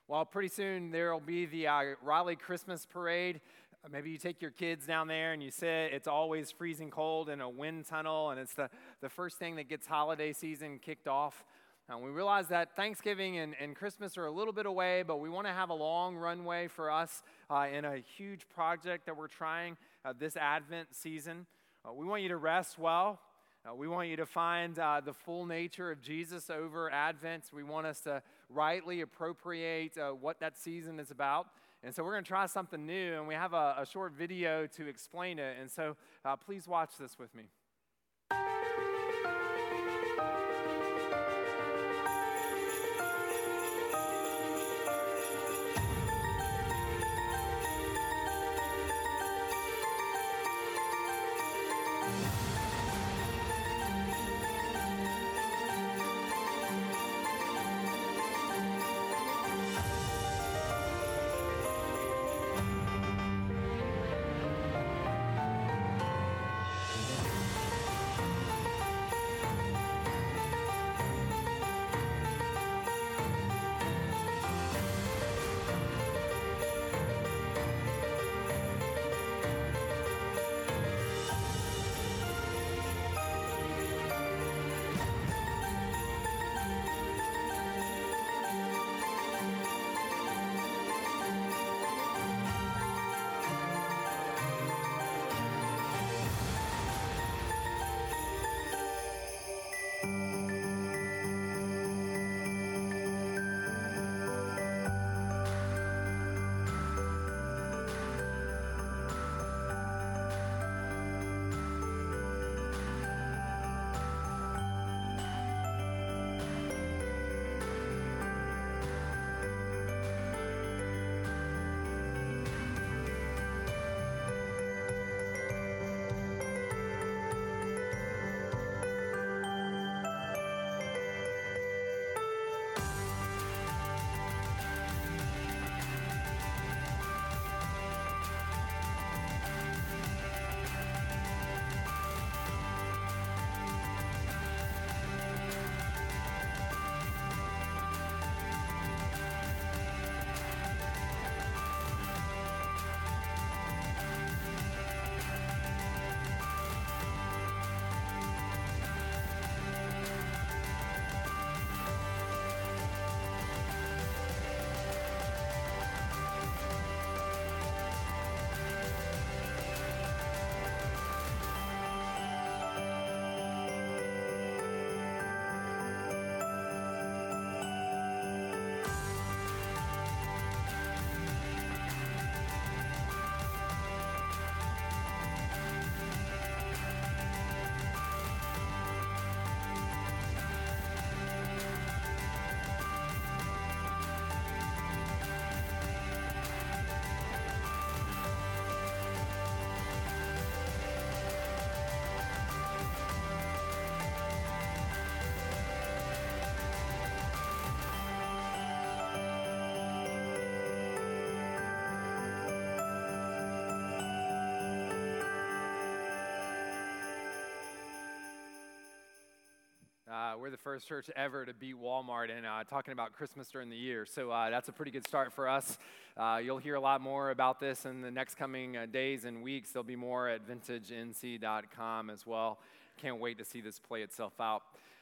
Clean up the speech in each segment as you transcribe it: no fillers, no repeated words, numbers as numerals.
Well, pretty soon there will be the Raleigh Christmas Parade. Maybe you take your kids down there and you sit. It's always freezing cold in a wind tunnel, and it's the first thing that gets holiday season kicked off. We realize that Thanksgiving and Christmas are a little bit away, but we want to have a long runway for us in a huge project that we're trying this Advent season. We want you to rest well. We want you to find the full nature of Jesus over Advent. We want us to rightly appropriate what that season is about. And so we're going to try something new, and we have a short video to explain it. And so please watch this with me. We're the first church ever to beat Walmart in talking about Christmas during the year. So that's a pretty good start for us. You'll hear a lot more about this in the next coming days and weeks. There'll be more at vintagenc.com as well. Can't wait to see this play itself out.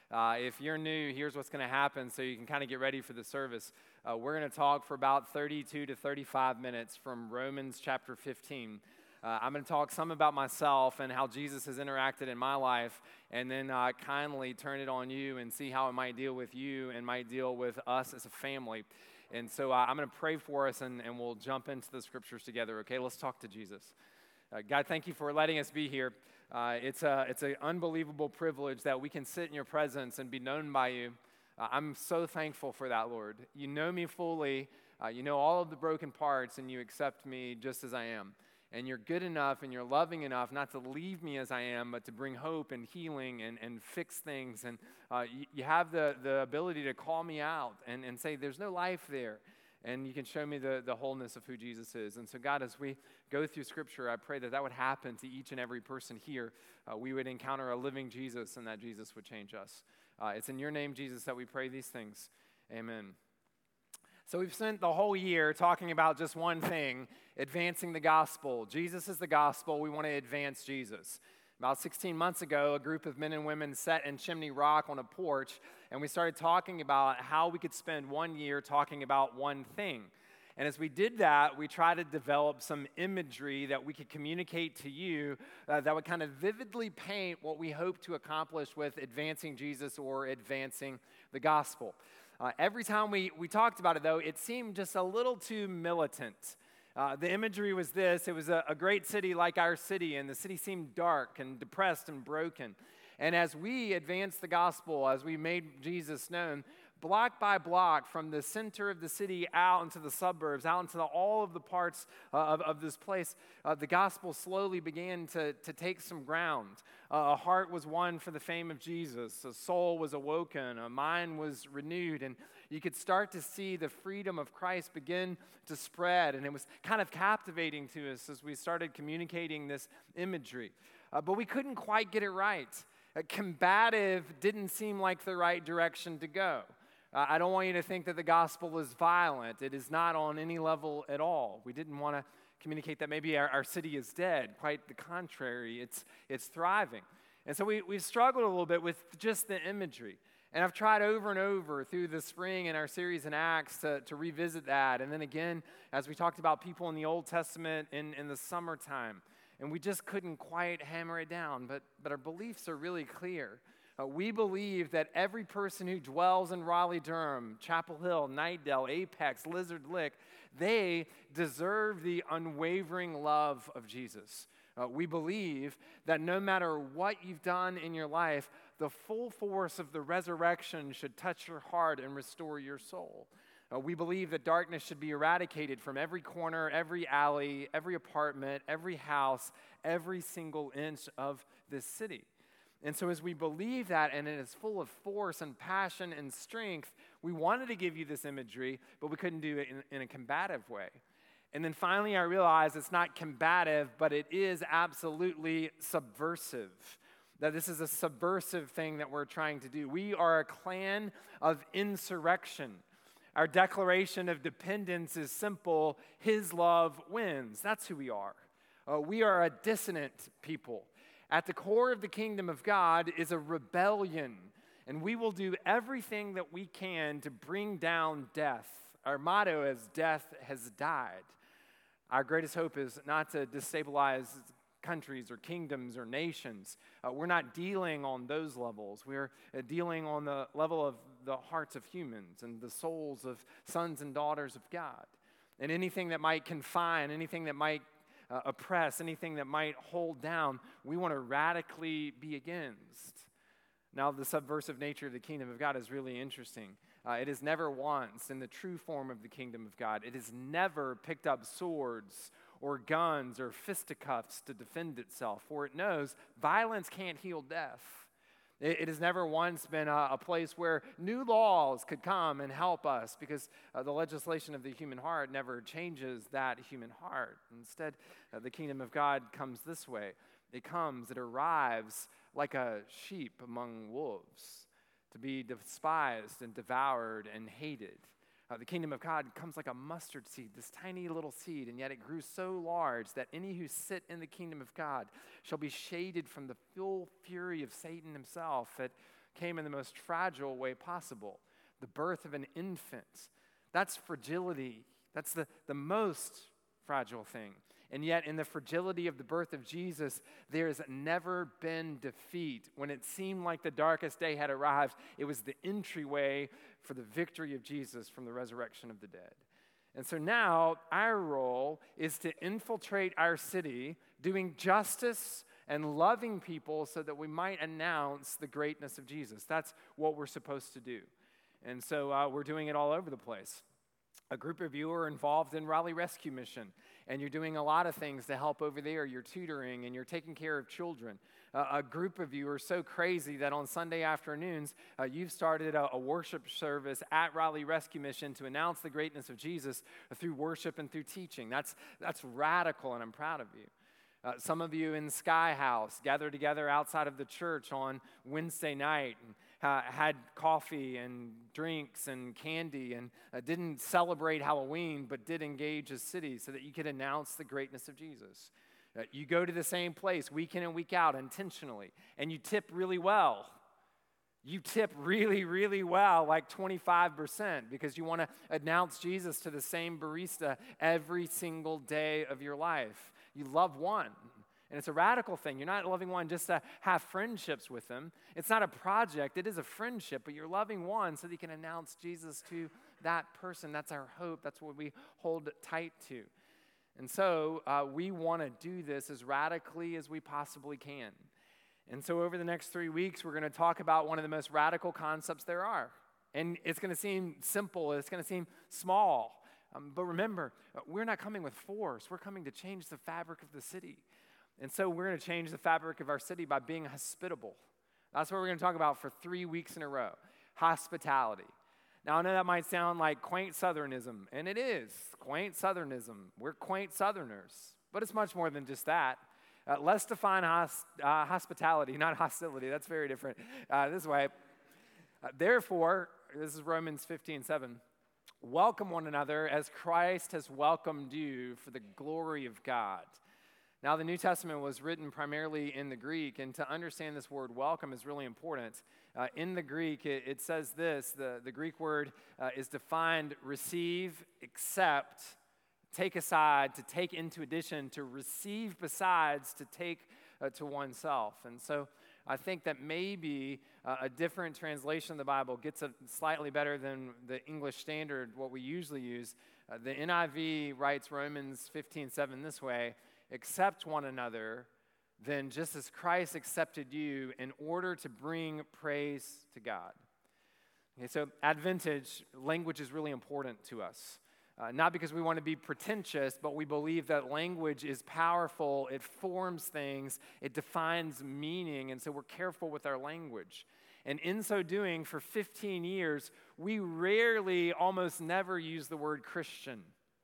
If you're new, here's what's going to happen so you can kind of get ready for the service. We're going to talk for about 32 to 35 minutes from Romans chapter 15. I'm going to talk some about myself and how Jesus has interacted in my life, and then kindly turn it on you and see how it might deal with you and might deal with us as a family. And so I'm going to pray for us, and we'll jump into the scriptures together. Okay, let's talk to Jesus. God, thank you for letting us be here. It's an unbelievable privilege that we can sit in your presence and be known by you. I'm so thankful for that, Lord. You know me fully. You know all of the broken parts, and you accept me just as I am. And you're good enough and you're loving enough not to leave me as I am, but to bring hope and healing and fix things. And you have the ability to call me out and say, there's no life there. And you can show me the wholeness of who Jesus is. And so, God, as we go through Scripture, I pray that that would happen to each and every person here. We would encounter a living Jesus, and that Jesus would change us. It's in your name, Jesus, that we pray these things. Amen. So we've spent the whole year talking about just one thing, advancing the gospel. Jesus is the gospel. We want to advance Jesus. About 16 months ago, a group of men and women sat in Chimney Rock on a porch, and we started talking about how we could spend 1 year talking about one thing. And as we did that, we tried to develop some imagery that we could communicate to you that would kind of vividly paint what we hope to accomplish with advancing Jesus or advancing the gospel. Every time we talked about it, though, it seemed just a little too militant. The imagery was this: it was a great city like our city, and the city seemed dark and depressed and broken. And as we advanced the gospel, as we made Jesus known, block by block, from the center of the city out into the suburbs, out into all of the parts of this place, the gospel slowly began to take some ground. A heart was won for the fame of Jesus. A soul was awoken. A mind was renewed. And you could start to see the freedom of Christ begin to spread. And it was kind of captivating to us as we started communicating this imagery. But we couldn't quite get it right. Combative didn't seem like the right direction to go. I don't want you to think that the gospel is violent. It is not on any level at all. We didn't want to communicate that maybe our city is dead. Quite the contrary, it's thriving. And so we've struggled a little bit with just the imagery. And I've tried over and over through the spring in our series in Acts to revisit that. And then again, as we talked about people in the Old Testament in the summertime. And we just couldn't quite hammer it down. But our beliefs are really clear. We believe that every person who dwells in Raleigh-Durham, Chapel Hill, Nightdale, Apex, Lizard Lick, they deserve the unwavering love of Jesus. We believe that no matter what you've done in your life, the full force of the resurrection should touch your heart and restore your soul. We believe that darkness should be eradicated from every corner, every alley, every apartment, every house, every single inch of this city. And so as we believe that, and it is full of force and passion and strength, we wanted to give you this imagery, but we couldn't do it in a combative way. And then finally I realized it's not combative, but it is absolutely subversive. That this is a subversive thing that we're trying to do. We are a clan of insurrection. Our declaration of dependence is simple: His love wins. That's who we are. We are a dissonant people. At the core of the kingdom of God is a rebellion, and we will do everything that we can to bring down death. Our motto is death has died. Our greatest hope is not to destabilize countries or kingdoms or nations. We're not dealing on those levels. We're dealing on the level of the hearts of humans and the souls of sons and daughters of God. And anything that might confine, anything that might oppress, anything that might hold down, we want to radically be against. Now, the subversive nature of the kingdom of God is really interesting. It has never once, in the true form of the kingdom of God, it has never picked up swords or guns or fisticuffs to defend itself, for it knows violence can't heal death. It has never once been a place where new laws could come and help us, because the legislation of the human heart never changes that human heart. Instead, the kingdom of God comes this way. It arrives like a sheep among wolves, to be despised and devoured and hated. The kingdom of God comes like a mustard seed, this tiny little seed, and yet it grew so large that any who sit in the kingdom of God shall be shaded from the full fury of Satan himself that came in the most fragile way possible, the birth of an infant. That's fragility. That's the most fragile thing. And yet in the fragility of the birth of Jesus, there has never been defeat. When it seemed like the darkest day had arrived, it was the entryway for the victory of Jesus from the resurrection of the dead. And so now our role is to infiltrate our city, doing justice and loving people so that we might announce the greatness of Jesus. That's what we're supposed to do. And so we're doing it all over the place. A group of you are involved in Raleigh Rescue Mission, and you're doing a lot of things to help over there. You're tutoring, and you're taking care of children. A group of you are so crazy that on Sunday afternoons, you've started a worship service at Raleigh Rescue Mission to announce the greatness of Jesus through worship and through teaching. That's radical, and I'm proud of you. Some of you in Sky House gather together outside of the church on Wednesday night and had coffee and drinks and candy and didn't celebrate Halloween, but did engage a city so that you could announce the greatness of Jesus. You go to the same place week in and week out intentionally, and you tip really well. You tip really, really well, like 25%, because you want to announce Jesus to the same barista every single day of your life. You love one. And it's a radical thing. You're not loving one just to have friendships with them. It's not a project. It is a friendship, but you're loving one so that you can announce Jesus to that person. That's our hope. That's what we hold tight to. And so we want to do this as radically as we possibly can. And so over the next 3 weeks, we're going to talk about one of the most radical concepts there are. And it's going to seem simple. It's going to seem small. But remember, we're not coming with force. We're coming to change the fabric of the city. And so we're going to change the fabric of our city by being hospitable. That's what we're going to talk about for 3 weeks in a row, hospitality. Now, I know that might sound like quaint Southernism, and it is quaint Southernism. We're quaint Southerners, but it's much more than just that. Let's define hospitality, not hostility. That's very different. This way, therefore, this is Romans 15:7. Welcome one another as Christ has welcomed you for the glory of God. Now, the New Testament was written primarily in the Greek, and to understand this word welcome is really important. In the Greek, it says this, the Greek word is defined receive, accept, take aside, to take into addition, to receive besides, to take to oneself. And so I think that maybe a different translation of the Bible gets it slightly better than the English Standard, what we usually use. The NIV writes Romans 15:7 this way, accept one another, then just as Christ accepted you in order to bring praise to God. Okay, so Advantage, language is really important to us. Not because we want to be pretentious, but we believe that language is powerful, it forms things, it defines meaning, and so we're careful with our language. And in so doing, for 15 years, we rarely, almost never use the word Christian.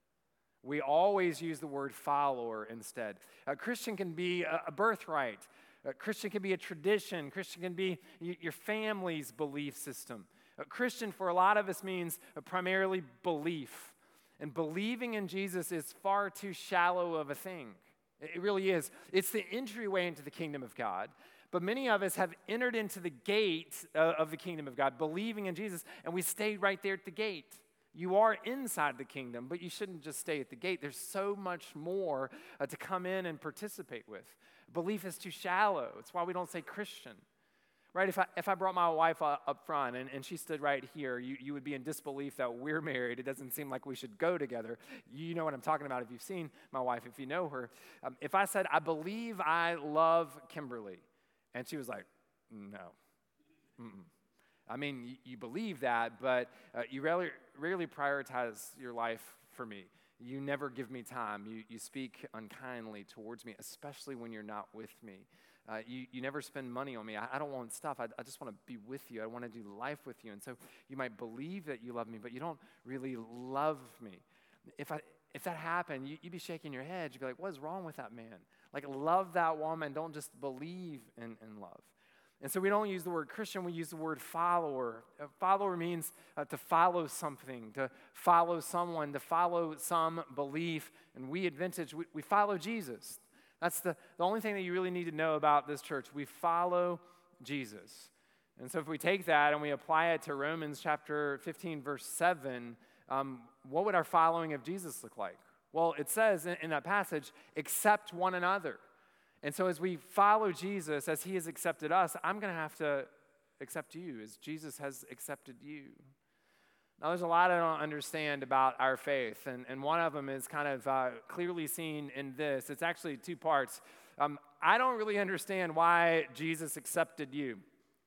We always use the word follower instead. A Christian can be a birthright. A Christian can be a tradition. Christian can be your family's belief system. A Christian for a lot of us means primarily belief. And believing in Jesus is far too shallow of a thing. It really is. It's the entryway into the kingdom of God. But many of us have entered into the gate of the kingdom of God, believing in Jesus, and we stayed right there at the gate. You are inside the kingdom, but you shouldn't just stay at the gate. There's so much more to come in and participate with. Belief is too shallow. It's why we don't say Christian. Right? If I brought my wife up front and she stood right here, you would be in disbelief that we're married. It doesn't seem like we should go together. You know what I'm talking about if you've seen my wife, if you know her. If I said, I believe I love Kimberly, and she was like, no. Mm-mm. I mean, you believe that, but you rarely prioritize your life for me. You never give me time. You speak unkindly towards me, especially when you're not with me. You never spend money on me. I don't want stuff. I just want to be with you. I want to do life with you. And so you might believe that you love me, but you don't really love me. If that happened, you'd be shaking your head. You'd be like, what is wrong with that man? Like, love that woman. Don't just believe in love. And so we don't use the word Christian, we use the word follower. Follower means to follow something, to follow someone, to follow some belief. And we at Vintage, we follow Jesus. That's the only thing that you really need to know about this church. We follow Jesus. And so if we take that and we apply it to Romans chapter 15, verse 7, what would our following of Jesus look like? Well, it says in that passage, accept one another. And so as we follow Jesus, as he has accepted us, I'm going to have to accept you as Jesus has accepted you. Now, there's a lot I don't understand about our faith, and one of them is kind of clearly seen in this. It's actually two parts. I don't really understand why Jesus accepted you.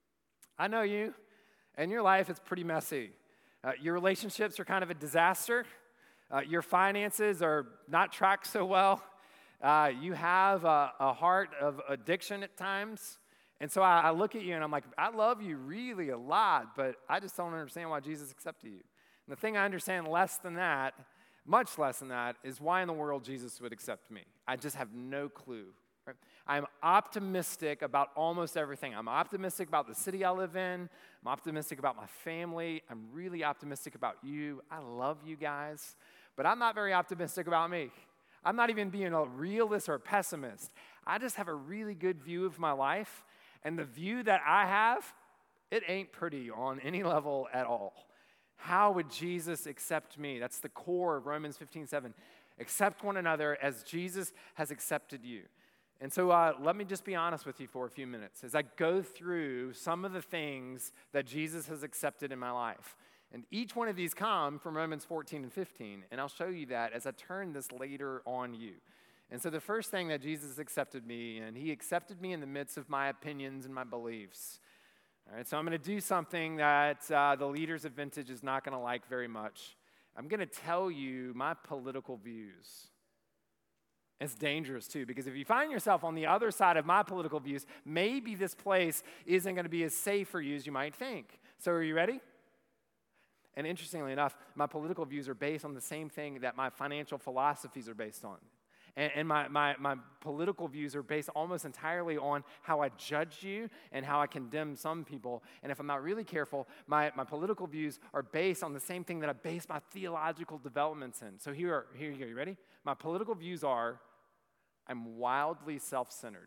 I know you, and your life is pretty messy. Your relationships are kind of a disaster. Your finances are not tracked so well. You have a heart of addiction at times. And so I look at you and I'm like, I love you really a lot, but I just don't understand why Jesus accepted you. And the thing I understand less than that, much less than that, is why in the world Jesus would accept me. I just have no clue Right? I'm optimistic about almost everything. I'm optimistic about the city I live in. I'm optimistic about my family. I'm really optimistic about you. I love you guys. But I'm not very optimistic about me. I'm not even being a realist or a pessimist. I just have a really good view of my life. And the view that I have, it ain't pretty on any level at all. How would Jesus accept me? That's the core of Romans 15:7. Accept one another as Jesus has accepted you. And so let me just be honest with you for a few minutes as I go through some of the things that Jesus has accepted in my life. And each one of these come from Romans 14 and 15, and I'll show you that as I turn this later on you. And so the first thing that Jesus accepted me, and he accepted me in the midst of my opinions and my beliefs. All right, so I'm going to do something that the leaders of Vintage is not going to like very much. I'm going to tell you my political views. It's dangerous too, because if you find yourself on the other side of my political views, maybe this place isn't going to be as safe for you as you might think. So are you ready? And interestingly enough, my political views are based on the same thing that my financial philosophies are based on. And my political views are based almost entirely on how I judge you and how I condemn some people. And if I'm not really careful, my political views are based on the same thing that I base my theological developments in. So here you go. You ready? My political views are, I'm wildly self-centered.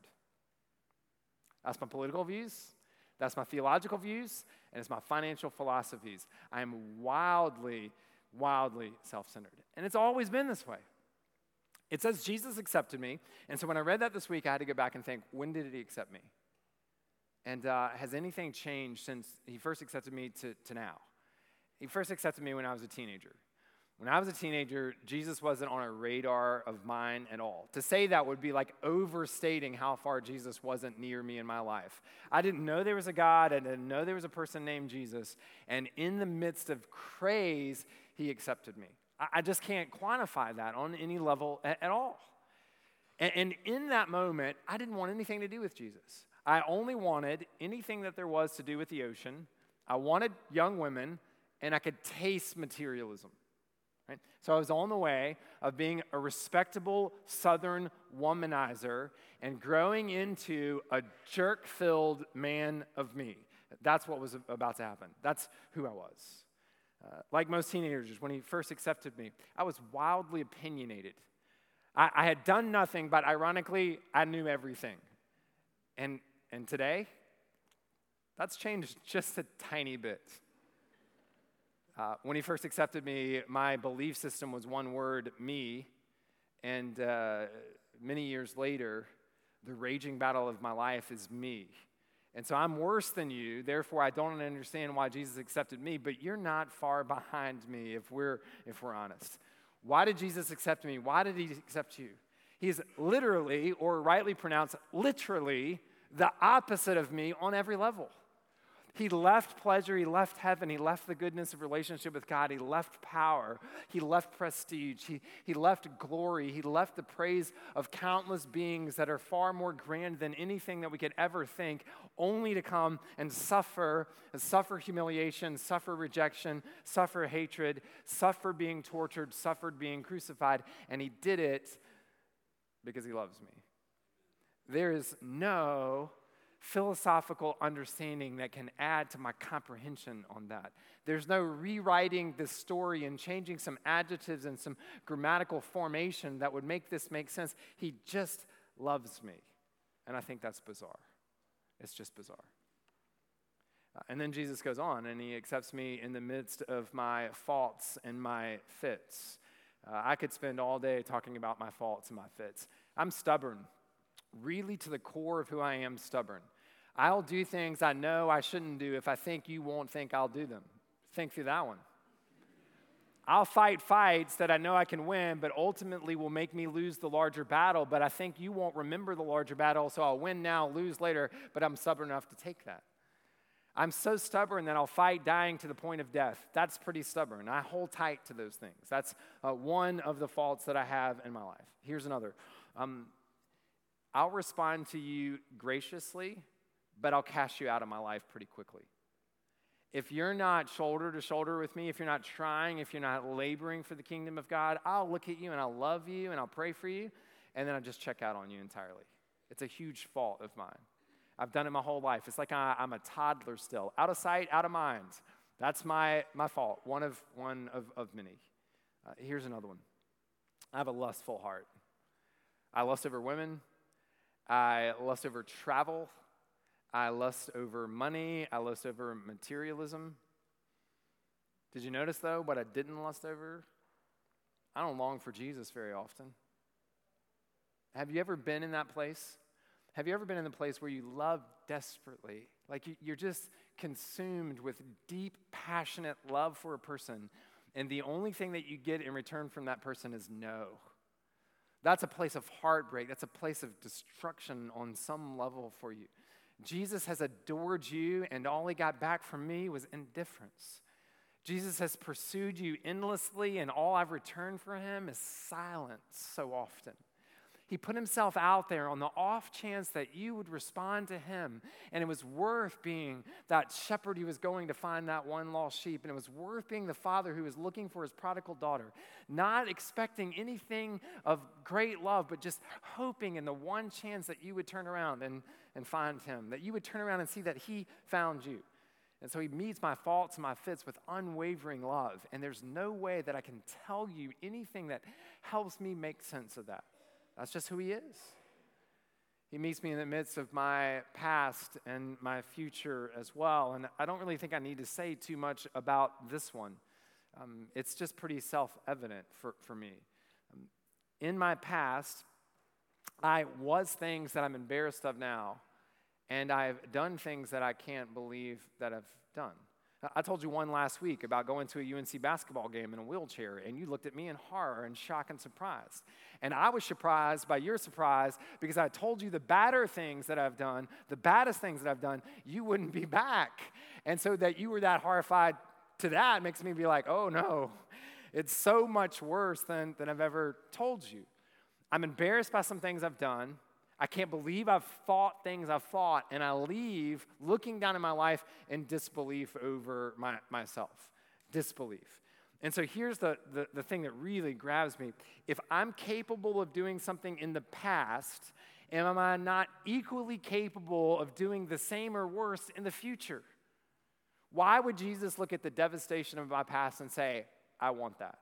That's my political views. That's my theological views, and it's my financial philosophies. I am wildly, wildly self-centered. And it's always been this way. It says Jesus accepted me, and so when I read that this week, I had to go back and think, when did he accept me? And has anything changed since he first accepted me to now? He first accepted me when I was a teenager. When I was a teenager, Jesus wasn't on a radar of mine at all. To say that would be like overstating how far Jesus wasn't near me in my life. I didn't know there was a God. I didn't know there was a person named Jesus. And in the midst of craze, he accepted me. I just can't quantify that on any level at all. And in that moment, I didn't want anything to do with Jesus. I only wanted anything that there was to do with the ocean. I wanted young women, and I could taste materialism. Right? So I was on the way of being a respectable Southern womanizer and growing into a jerk-filled man of me. That's what was about to happen. That's who I was. Like most teenagers, when he first accepted me, I was wildly opinionated. I had done nothing, but ironically, I knew everything. And today, that's changed just a tiny bit. When he first accepted me, my belief system was one word, me. And many years later, the raging battle of my life is me. And so I'm worse than you, therefore I don't understand why Jesus accepted me, but you're not far behind me if we're honest. Why did Jesus accept me? Why did he accept you? He's literally, or rightly pronounced, literally the opposite of me on every level. He left pleasure, he left heaven, he left the goodness of relationship with God, he left power, he left prestige, he left glory, he left the praise of countless beings that are far more grand than anything that we could ever think, only to come and suffer humiliation, suffer rejection, suffer hatred, suffer being tortured, suffered being crucified, and he did it because he loves me. There is no philosophical understanding that can add to my comprehension on that. There's no rewriting this story and changing some adjectives and some grammatical formation that would make this make sense. He just loves me. And I think that's bizarre. It's just bizarre. And then Jesus goes on and he accepts me in the midst of my faults and my fits. I could spend all day talking about my faults and my fits. I'm stubborn. Really, to the core of who I am, stubborn. I'll do things I know I shouldn't do if I think you won't think I'll do them. Think through that one. I'll fight fights that I know I can win, but ultimately will make me lose the larger battle, but I think you won't remember the larger battle, so I'll win now, lose later, but I'm stubborn enough to take that. I'm so stubborn that I'll fight dying to the point of death. That's pretty stubborn. I hold tight to those things. That's one of the faults that I have in my life. Here's another. I'll respond to you graciously, but I'll cast you out of my life pretty quickly. If you're not shoulder to shoulder with me, if you're not trying, if you're not laboring for the kingdom of God, I'll look at you and I'll love you and I'll pray for you, and then I'll just check out on you entirely. It's a huge fault of mine. I've done it my whole life. It's like I'm a toddler still. Out of sight, out of mind. That's my fault, one of many. Here's another one. I have a lustful heart. I lust over women. I lust over travel. I lust over money. I lust over materialism. Did you notice, though, what I didn't lust over? I don't long for Jesus very often. Have you ever been in that place? Have you ever been in the place where you love desperately? Like you're just consumed with deep, passionate love for a person, and the only thing that you get in return from that person is no. That's a place of heartbreak. That's a place of destruction on some level for you. Jesus has adored you, and all he got back from me was indifference. Jesus has pursued you endlessly, and all I've returned for him is silence so often. He put himself out there on the off chance that you would respond to him, and it was worth being that shepherd who was going to find that one lost sheep, and it was worth being the father who was looking for his prodigal daughter, not expecting anything of great love, but just hoping in the one chance that you would turn around and find him, that you would turn around and see that he found you. And so he meets my faults and my fits with unwavering love, and there's no way that I can tell you anything that helps me make sense of that. That's just who he is. He meets me in the midst of my past and my future as well. And I don't really think I need to say too much about this one. It's just pretty self-evident for me. In my past, I was things that I'm embarrassed of now, and I've done things that I can't believe that I've done. I told you one last week about going to a UNC basketball game in a wheelchair, and you looked at me in horror and shock and surprise. And I was surprised by your surprise because I told you the badder things that I've done, the baddest things that I've done, you wouldn't be back. And so that you were that horrified to that makes me be like, oh no, it's so much worse than I've ever told you. I'm embarrassed by some things I've done. I can't believe I've thought things I've thought, and I leave looking down at my life in disbelief over myself. Disbelief. And so here's the thing that really grabs me. If I'm capable of doing something in the past, am I not equally capable of doing the same or worse in the future? Why would Jesus look at the devastation of my past and say, I want that?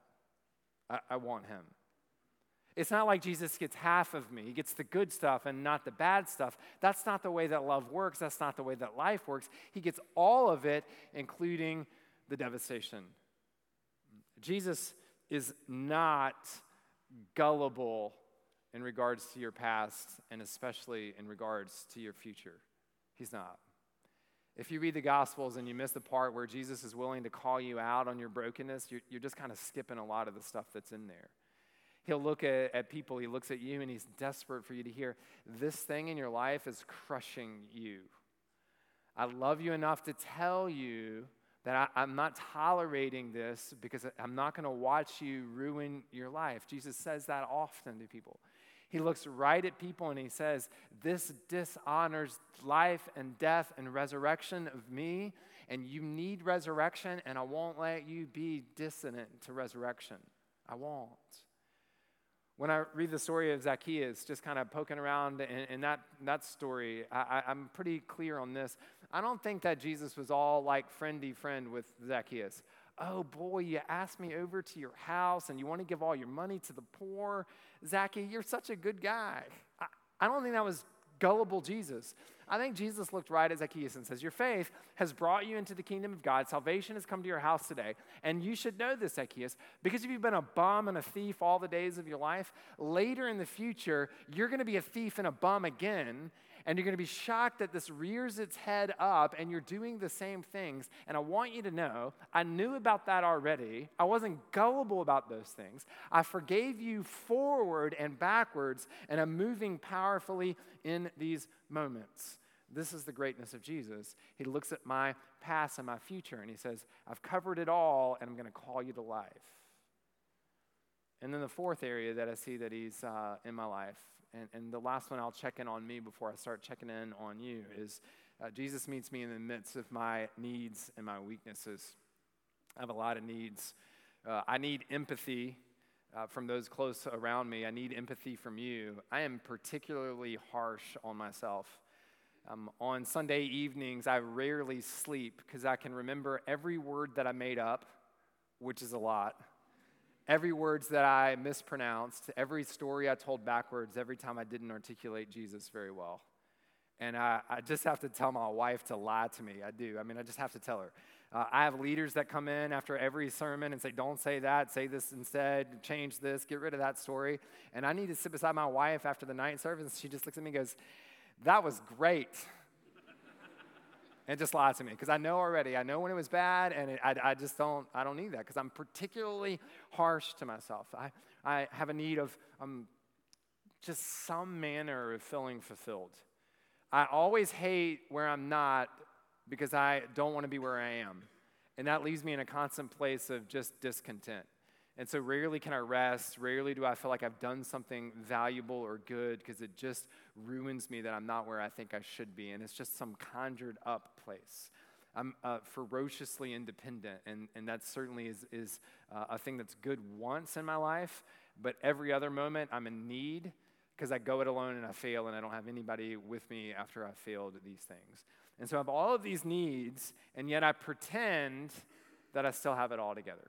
I want him. It's not like Jesus gets half of me. He gets the good stuff and not the bad stuff. That's not the way that love works. That's not the way that life works. He gets all of it, including the devastation. Jesus is not gullible in regards to your past, and especially in regards to your future. He's not. If you read the Gospels and you miss the part where Jesus is willing to call you out on your brokenness, you're just kind of skipping a lot of the stuff that's in there. He'll look at people, he looks at you, and he's desperate for you to hear, this thing in your life is crushing you. I love you enough to tell you that I'm not tolerating this because I'm not going to watch you ruin your life. Jesus says that often to people. He looks right at people and he says, this dishonors life and death and resurrection of me, and you need resurrection, and I won't let you be dissonant to resurrection. I won't. When I read the story of Zacchaeus, just kind of poking around in that story, I'm pretty clear on this. I don't think that Jesus was all like friendy friend with Zacchaeus. Oh boy, you asked me over to your house and you want to give all your money to the poor. Zacchaeus, you're such a good guy. I don't think that was gullible Jesus. I think Jesus looked right at Zacchaeus and says, your faith has brought you into the kingdom of God. Salvation has come to your house today. And you should know this, Zacchaeus, because if you've been a bum and a thief all the days of your life, later in the future, you're going to be a thief and a bum again, and you're going to be shocked that this rears its head up and you're doing the same things. And I want you to know, I knew about that already. I wasn't gullible about those things. I forgave you forward and backwards, and I'm moving powerfully in these moments. This is the greatness of Jesus. He looks at my past and my future, and he says, I've covered it all, and I'm going to call you to life. And then the fourth area that I see that he's in my life, and the last one I'll check in on me before I start checking in on you, is Jesus meets me in the midst of my needs and my weaknesses. I have a lot of needs. I need empathy. from those close around me. I need empathy from you. I am particularly harsh on myself. On Sunday evenings, I rarely sleep because I can remember every word that I made up, which is a lot, every words that I mispronounced, every story I told backwards, every time I didn't articulate Jesus very well. And I just have to tell my wife to lie to me. I do. I just have to tell her. I have leaders that come in after every sermon and say, don't say that, say this instead, change this, get rid of that story. And I need to sit beside my wife after the night service. She just looks at me and goes, that was great. And just lies to me because I know already. I know when it was bad, and I just don't need that because I'm particularly harsh to myself. I have a need of just some manner of feeling fulfilled. I always hate where I'm not because I don't want to be where I am. And that leaves me in a constant place of just discontent. And so rarely can I rest. Rarely do I feel like I've done something valuable or good because it just ruins me that I'm not where I think I should be. And it's just some conjured up place. I'm ferociously independent, and that certainly is a thing that's good once in my life. But every other moment I'm in need because I go it alone and I fail and I don't have anybody with me after I failed at these things. And so I have all of these needs, and yet I pretend that I still have it all together.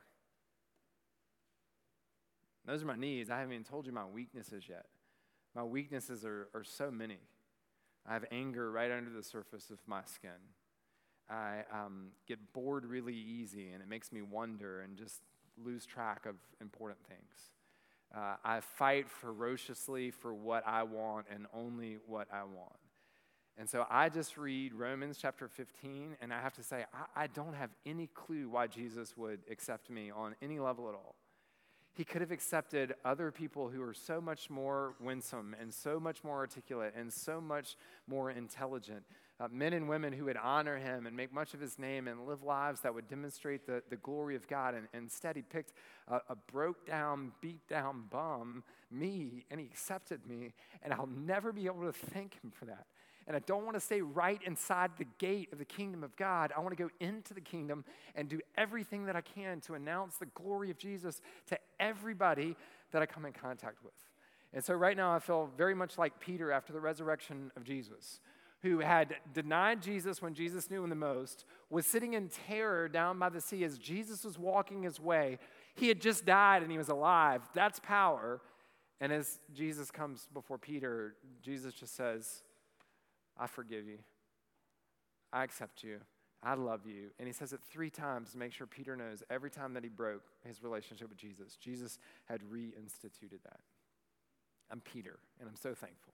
Those are my needs. I haven't even told you my weaknesses yet. My weaknesses are so many. I have anger right under the surface of my skin. I get bored really easy, and it makes me wonder and just lose track of important things. I fight ferociously for what I want and only what I want. And so I just read Romans chapter 15, and I have to say, I don't have any clue why Jesus would accept me on any level at all. He could have accepted other people who are so much more winsome and so much more articulate and so much more intelligent, men and women who would honor him and make much of his name and live lives that would demonstrate the glory of God. And instead, he picked a broke down, beat down bum, me, and he accepted me. And I'll never be able to thank him for that. And I don't want to stay right inside the gate of the kingdom of God. I want to go into the kingdom and do everything that I can to announce the glory of Jesus to everybody that I come in contact with. And so right now I feel very much like Peter after the resurrection of Jesus, who had denied Jesus when Jesus knew him the most, was sitting in terror down by the sea as Jesus was walking his way. He had just died and he was alive. That's power. And as Jesus comes before Peter, Jesus just says, I forgive you. I accept you. I love you. And he says it 3 times to make sure Peter knows every time that he broke his relationship with Jesus, Jesus had reinstituted that. I'm Peter, and I'm so thankful.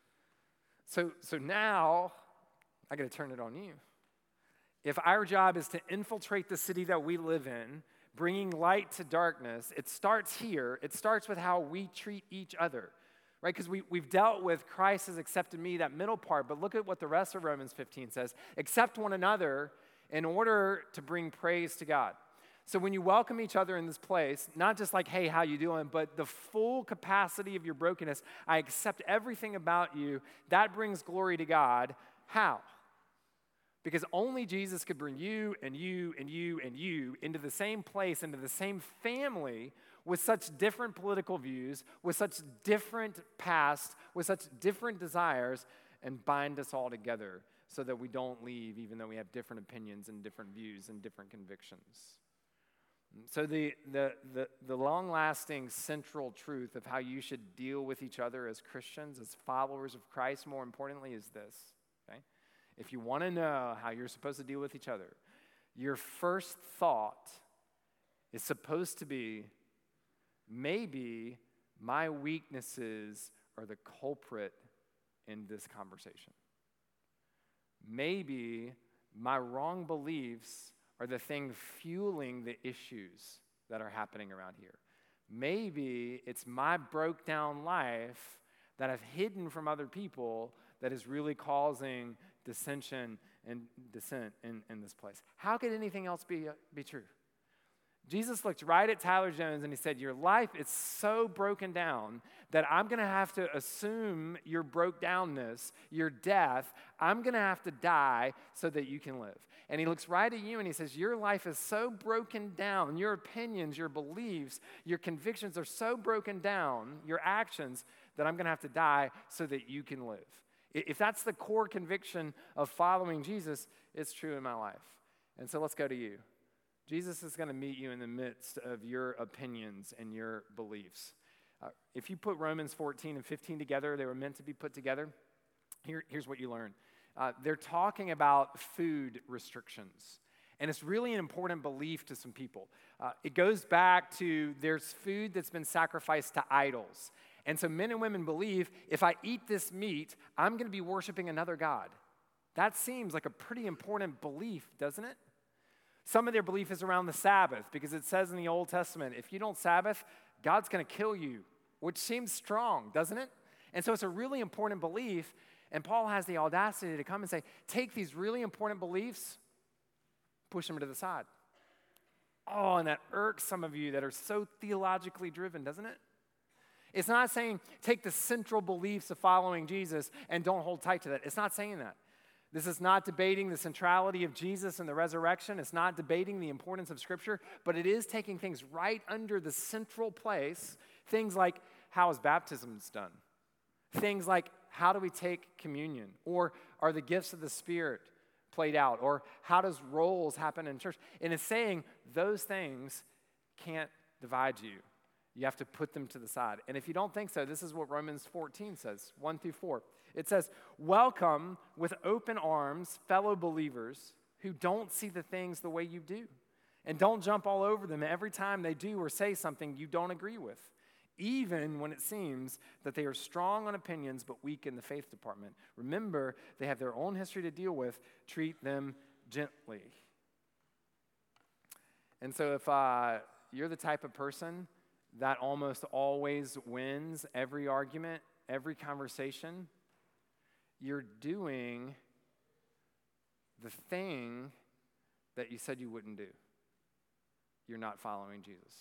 So now, I got to turn it on you. If our job is to infiltrate the city that we live in, bringing light to darkness, it starts here. It starts with how we treat each other. Right, because we've dealt with Christ has accepted me, that middle part, but look at what the rest of Romans 15 says. Accept one another in order to bring praise to God. So when you welcome each other in this place, not just like, hey, how you doing, but the full capacity of your brokenness, I accept everything about you, that brings glory to God. How? Because only Jesus could bring you and you and you and you into the same place, into the same family with such different political views, with such different past, with such different desires, and bind us all together so that we don't leave even though we have different opinions and different views and different convictions. So the long-lasting central truth of how you should deal with each other as Christians, as followers of Christ, more importantly, is this, okay? If you want to know how you're supposed to deal with each other, your first thought is supposed to be, maybe my weaknesses are the culprit in this conversation. Maybe my wrong beliefs are the thing fueling the issues that are happening around here. Maybe it's my broke down life that I've hidden from other people that is really causing dissension and dissent in this place. How could anything else be true? Jesus looked right at Tyler Jones and he said, your life is so broken down that I'm going to have to assume your broke downness, your death. I'm going to have to die so that you can live. And he looks right at you and he says, your life is so broken down. Your opinions, your beliefs, your convictions are so broken down, your actions, that I'm going to have to die so that you can live. If that's the core conviction of following Jesus, it's true in my life. And so let's go to you. Jesus is going to meet you in the midst of your opinions and your beliefs. If you put Romans 14 and 15 together, they were meant to be put together. Here's what you learn. They're talking about food restrictions. And it's really an important belief to some people. It goes back to there's food that's been sacrificed to idols. And so men and women believe if I eat this meat, I'm going to be worshiping another god. That seems like a pretty important belief, doesn't it? Some of their belief is around the Sabbath, because it says in the Old Testament, if you don't Sabbath, God's going to kill you, which seems strong, doesn't it? And so it's a really important belief, and Paul has the audacity to come and say, take these really important beliefs, push them to the side. Oh, and that irks some of you that are so theologically driven, doesn't it? It's not saying take the central beliefs of following Jesus and don't hold tight to that. It's not saying that. This is not debating the centrality of Jesus and the resurrection. It's not debating the importance of Scripture, but it is taking things right under the central place, things like how is baptism done? Things like how do we take communion? Or are the gifts of the Spirit played out? Or how does roles happen in church? And it's saying those things can't divide you. You have to put them to the side. And if you don't think so, this is what Romans 14 says, 1 through 4. It says, welcome with open arms fellow believers who don't see the things the way you do. And don't jump all over them every time they do or say something you don't agree with, even when it seems that they are strong on opinions but weak in the faith department. Remember, they have their own history to deal with. Treat them gently. And so if you're the type of person that almost always wins every argument, every conversation, you're doing the thing that you said you wouldn't do. You're not following Jesus.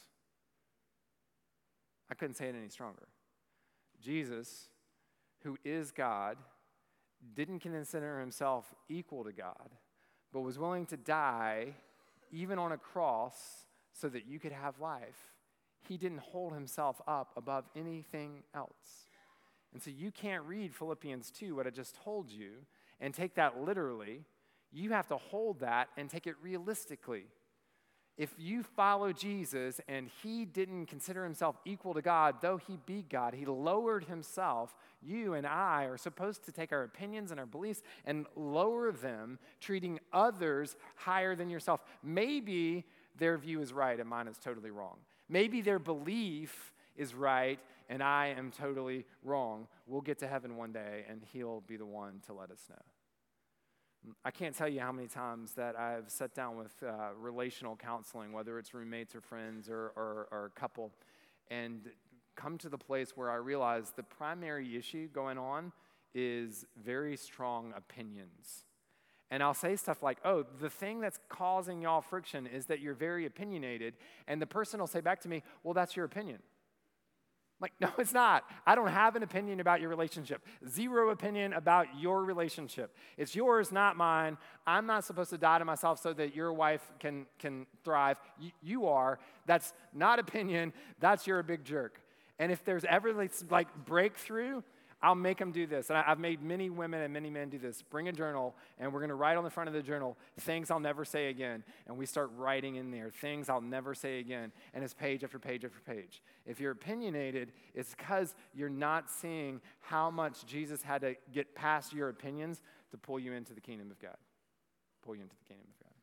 I couldn't say it any stronger. Jesus, who is God, didn't consider himself equal to God, but was willing to die even on a cross so that you could have life. He didn't hold himself up above anything else. And so you can't read Philippians 2, what I just told you, and take that literally. You have to hold that and take it realistically. If you follow Jesus and he didn't consider himself equal to God, though he be God, he lowered himself, you and I are supposed to take our opinions and our beliefs and lower them, treating others higher than yourself. Maybe their view is right and mine is totally wrong. Maybe their belief is right and I am totally wrong. We'll get to heaven one day and he'll be the one to let us know. I can't tell you how many times that I've sat down with relational counseling, whether it's roommates or friends or a couple, and come to the place where I realize the primary issue going on is very strong opinions. And I'll say stuff like, oh, the thing that's causing y'all friction is that you're very opinionated. And the person will say back to me, well, that's your opinion. I'm like, no, it's not. I don't have an opinion about your relationship. Zero opinion about your relationship. It's yours, not mine. I'm not supposed to die to myself so that your wife can thrive. You are. That's not opinion. That's you're a big jerk. And if there's ever like breakthrough, I'll make them do this. And I've made many women and many men do this. Bring a journal, and we're going to write on the front of the journal, things I'll never say again. And we start writing in there, things I'll never say again. And it's page after page after page. If you're opinionated, it's because you're not seeing how much Jesus had to get past your opinions to pull you into the kingdom of God. Pull you into the kingdom of God.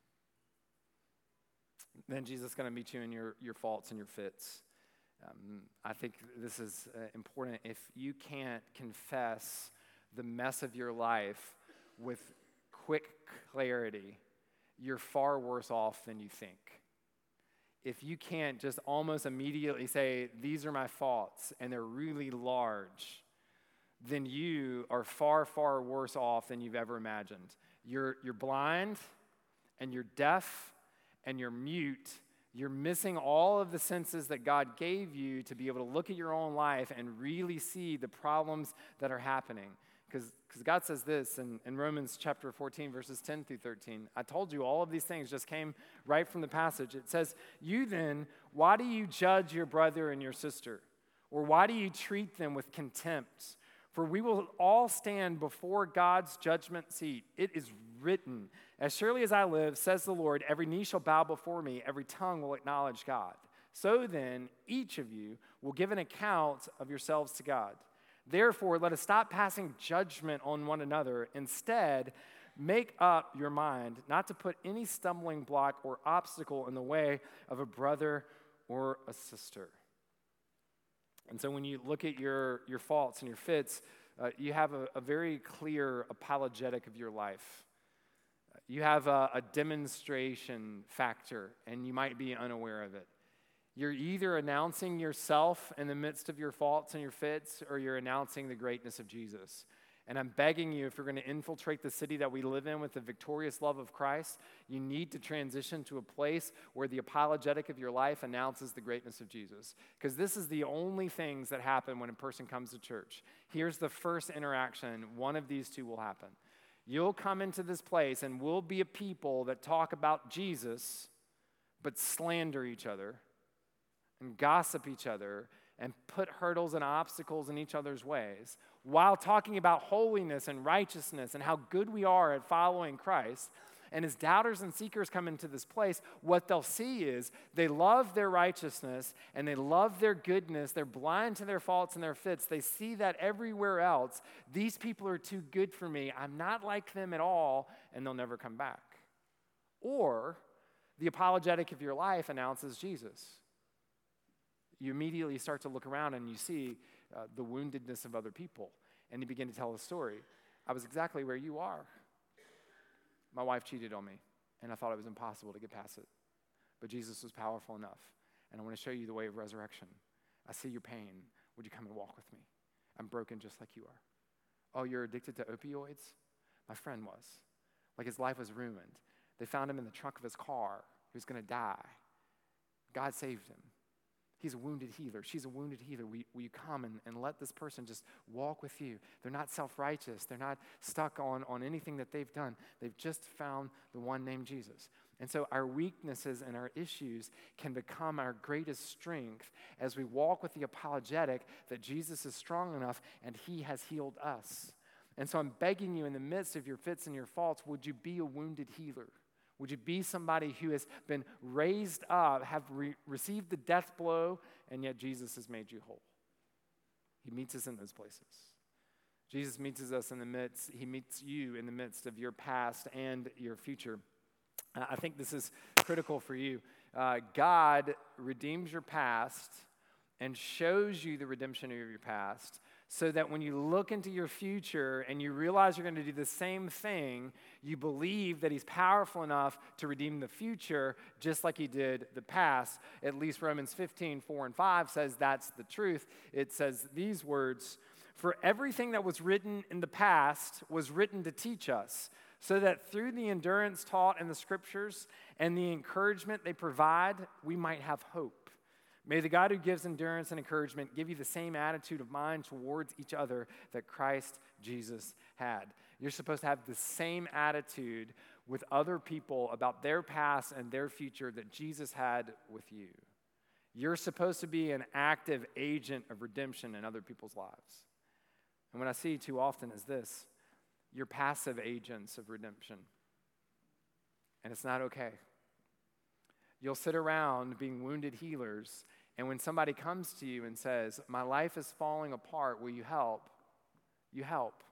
Then Jesus is going to meet you in your faults and your fits. I think this is important. If you can't confess the mess of your life with quick clarity, you're far worse off than you think. If you can't just almost immediately say, these are my faults, and they're really large, then you are far, far worse off than you've ever imagined. You're blind, and you're deaf, and you're mute. You're missing all of the senses that God gave you to be able to look at your own life and really see the problems that are happening. Because God says this in Romans chapter 14, verses 10 through 13. I told you all of these things just came right from the passage. It says, "You then, why do you judge your brother and your sister? Or why do you treat them with contempt? For we will all stand before God's judgment seat. It is written, as surely as I live, says the Lord, every knee shall bow before me, every tongue will acknowledge God. So then, each of you will give an account of yourselves to God. Therefore, let us stop passing judgment on one another. Instead, make up your mind not to put any stumbling block or obstacle in the way of a brother or a sister." And so when you look at your faults and your fits, you have a very clear apologetic of your life. You have a demonstration factor, and you might be unaware of it. You're either announcing yourself in the midst of your faults and your fits, or you're announcing the greatness of Jesus. And I'm begging you, if you're going to infiltrate the city that we live in with the victorious love of Christ, you need to transition to a place where the apologetic of your life announces the greatness of Jesus. Because this is the only things that happen when a person comes to church. Here's the first interaction. One of these two will happen. You'll come into this place and we'll be a people that talk about Jesus, but slander each other and gossip each other and put hurdles and obstacles in each other's ways, while talking about holiness and righteousness and how good we are at following Christ. And as doubters and seekers come into this place, what they'll see is they love their righteousness and they love their goodness. They're blind to their faults and their fits. They see that everywhere else. These people are too good for me. I'm not like them at all, and they'll never come back. Or the apologetic of your life announces Jesus. You immediately start to look around and you see the woundedness of other people, and you begin to tell a story. I was exactly where you are. My wife cheated on me, and I thought it was impossible to get past it. But Jesus was powerful enough, and I want to show you the way of resurrection. I see your pain. Would you come and walk with me? I'm broken just like you are. Oh, you're addicted to opioids? My friend was. Like, his life was ruined. They found him in the trunk of his car. He was going to die. God saved him. He's a wounded healer. She's a wounded healer. Will you come and let this person just walk with you? They're not self-righteous. They're not stuck on anything that they've done. They've just found the one named Jesus. And so our weaknesses and our issues can become our greatest strength as we walk with the apologetic that Jesus is strong enough and he has healed us. And so I'm begging you, in the midst of your fits and your faults, would you be a wounded healer? Would you be somebody who has been raised up, have received the death blow, and yet Jesus has made you whole? He meets us in those places. Jesus meets us in the midst, he meets you in the midst of your past and your future. I think this is critical for you. God redeems your past and shows you the redemption of your past, so that when you look into your future and you realize you're going to do the same thing, you believe that he's powerful enough to redeem the future just like he did the past. At least Romans 15, 4 and 5 says that's the truth. It says these words, "For everything that was written in the past was written to teach us, so that through the endurance taught in the scriptures and the encouragement they provide, we might have hope. May the God who gives endurance and encouragement give you the same attitude of mind towards each other that Christ Jesus had." You're supposed to have the same attitude with other people about their past and their future that Jesus had with you. You're supposed to be an active agent of redemption in other people's lives. And what I see too often is this: you're passive agents of redemption. And it's not okay. You'll sit around being wounded healers, and when somebody comes to you and says, "My life is falling apart, will you help?" You help.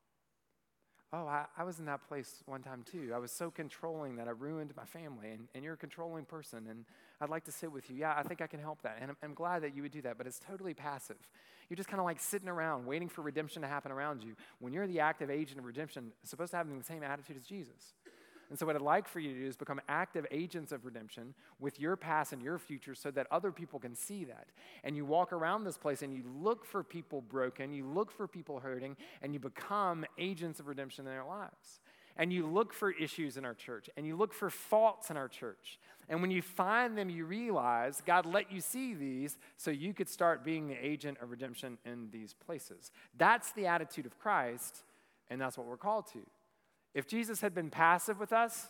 "Oh, I was in that place one time too. I was so controlling that I ruined my family, and you're a controlling person, and I'd like to sit with you. Yeah, I think I can help that." And I'm glad that you would do that, but it's totally passive. You're just kind of like sitting around waiting for redemption to happen around you. When you're the active agent of redemption, it's supposed to have the same attitude as Jesus. And so what I'd like for you to do is become active agents of redemption with your past and your future, so that other people can see that. And you walk around this place and you look for people broken, you look for people hurting, and you become agents of redemption in their lives. And you look for issues in our church, and you look for faults in our church. And when you find them, you realize God let you see these so you could start being the agent of redemption in these places. That's the attitude of Christ, And that's what we're called to. If Jesus had been passive with us,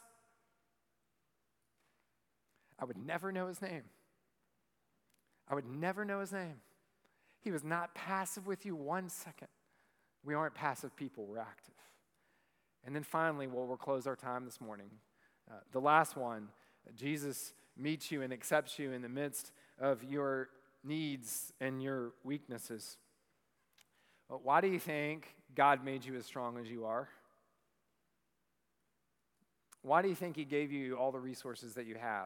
I would never know his name. I would never know his name. He was not passive with you 1 second. We aren't passive people, we're active. And then finally, we'll close our time this morning. The last one, Jesus meets you and accepts you in the midst of your needs and your weaknesses. Why do you think God made you as strong as you are? Why do you think he gave you all the resources that you have?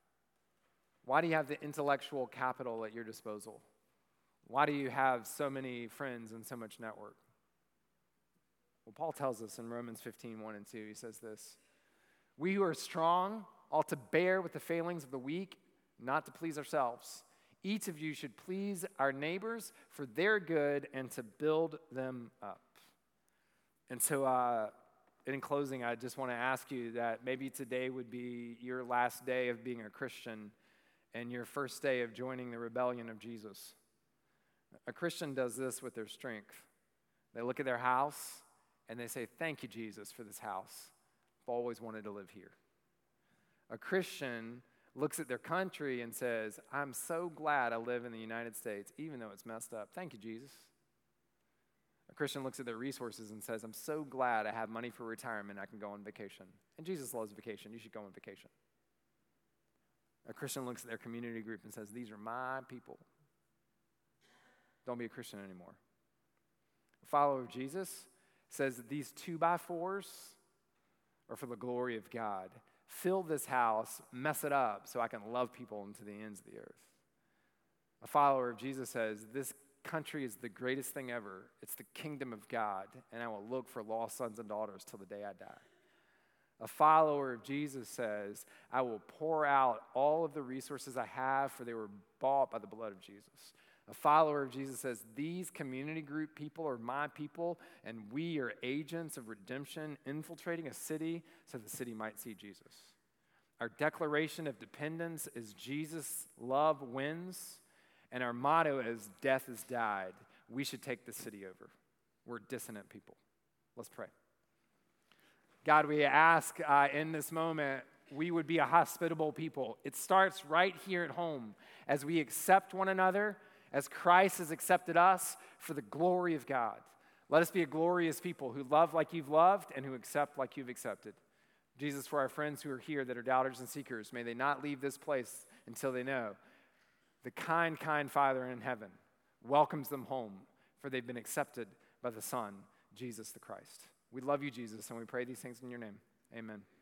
Why do you have the intellectual capital at your disposal? Why do you have so many friends and so much network? Well, Paul tells us in Romans 15, 1 and 2, he says this: "We who are strong ought to bear with the failings of the weak, not to please ourselves. Each of you should please our neighbors for their good and to build them up." And so in closing, I just want to ask you that maybe today would be your last day of being a Christian and your first day of joining the rebellion of Jesus. A Christian does this with their strength. They look at their house and they say, "Thank you, Jesus, for this house. I've always wanted to live here." A Christian looks at their country and says, "I'm so glad I live in the United States, even though it's messed up. Thank you, Jesus." A Christian looks at their resources and says, "I'm so glad I have money for retirement. I can go on vacation." And Jesus loves vacation. You should go on vacation. A Christian looks at their community group and says, "These are my people. Don't be a Christian anymore." A follower of Jesus says that these 2x4s are for the glory of God. Fill this house, mess it up so I can love people into the ends of the earth. A follower of Jesus says, this country is the greatest thing ever. It's the kingdom of God, and I will look for lost sons and daughters till the day I die. A follower of Jesus says, I will pour out all of the resources I have, for they were bought by the blood of Jesus. A follower of Jesus says, these community group people are my people, and we are agents of redemption infiltrating a city so the city might see Jesus. Our declaration of dependence is Jesus' love wins, and our motto is death has died. We should take the city over. We're dissonant people. Let's pray. God, we ask in this moment, we would be a hospitable people. It starts right here at home as we accept one another, as Christ has accepted us for the glory of God. Let us be a glorious people who love like you've loved and who accept like you've accepted. Jesus, for our friends who are here that are doubters and seekers, may they not leave this place until they know the kind, kind Father in heaven welcomes them home, for they've been accepted by the Son, Jesus the Christ. We love you, Jesus, and we pray these things in your name. Amen.